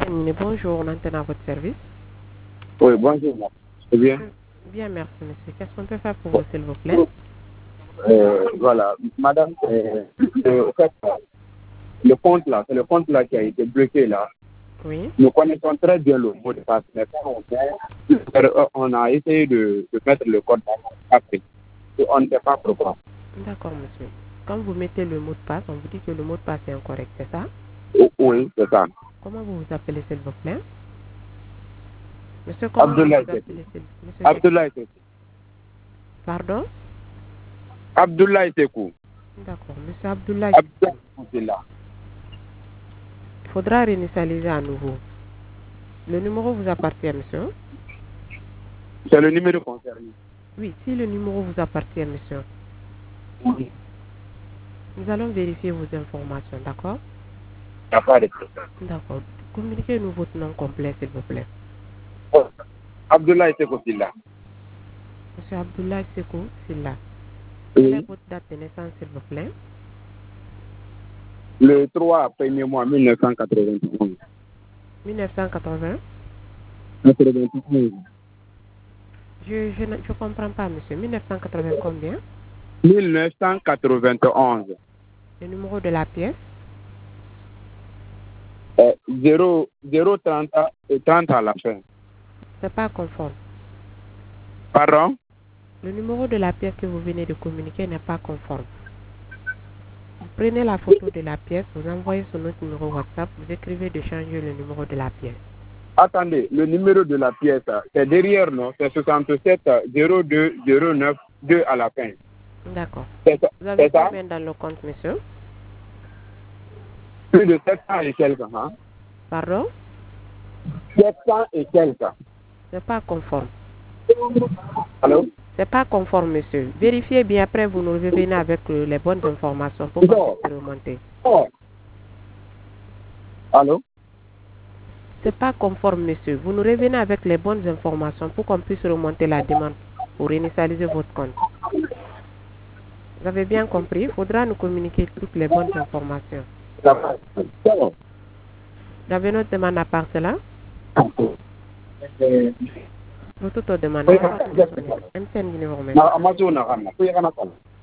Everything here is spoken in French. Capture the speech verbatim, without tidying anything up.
Bonjour, on entend à votre service. Oui, bonjour. C'est bien. Bien, merci, monsieur. Qu'est-ce qu'on peut faire pour vous, s'il vous plaît? Euh, voilà, madame, euh, euh, en fait, le compte là, c'est le compte là qui a été bloqué là. Oui. Nous connaissons très bien le mot de passe, mais quand on, on a essayé de, de mettre le code après. Et on ne sait pas pourquoi. D'accord, monsieur. Quand vous mettez le mot de passe, on vous dit que le mot de passe est incorrect, c'est ça? Oui, c'est ça. Comment vous vous appelez, s'il vous plaît? Monsieur, comment Abdoulaye vous vous appelez, s'il vous plaît? Abdoulaye Sekou. Pardon? Abdoulaye Sekou. D'accord, monsieur Abdoulaye. Abdoulaye Sekou, c'est là. Il faudra réinitialiser à nouveau. Le numéro vous appartient, monsieur? C'est le numéro concerné. Oui, si le numéro vous appartient, monsieur. Oui. Nous allons vérifier vos informations, d'accord? Il n'y a pas de problème. D'accord. Communiquez-nous votre nom complet, s'il vous plaît. Oh. Abdoulaye Sekou, c'est là. Monsieur Abdoulaye Sekou, c'est là. Oui. Quelle est votre date de naissance, s'il vous plaît? Le trois premier mois mille neuf cent quatre-vingt-onze. mille neuf cent quatre-vingts? quatre-vingt-onze. Je je ne je comprends pas, monsieur. mille neuf cent quatre-vingts combien? mille neuf cent quatre-vingt-onze. Le numéro de la pièce? Euh, zéro, zéro trente et trente à la fin. C'est pas conforme. Pardon? Le numéro de la pièce que vous venez de communiquer n'est pas conforme. Vous prenez la photo de la pièce, vous envoyez sur notre numéro WhatsApp, vous écrivez de changer le numéro de la pièce. Attendez, le numéro de la pièce, c'est derrière, non? C'est soixante-sept zéro deux zéro neuf deux à la fin. D'accord. C'est ça? Vous avez C'est ça? combien dans le compte, monsieur? Plus de sept cents et quelques, hein? Pardon? sept cents et quelques. C'est pas conforme. Allô? C'est pas conforme, monsieur. Vérifiez bien, après vous nous revenez avec euh, les bonnes informations pour qu'on puisse remonter. Oh. Allô? C'est pas conforme, monsieur. Vous nous revenez avec les bonnes informations pour qu'on puisse remonter la demande pour initialiser votre compte. Vous avez bien compris? Il faudra nous communiquer toutes les bonnes informations. Vous avez notre demande à part cela? Votre demande. M T N numéro.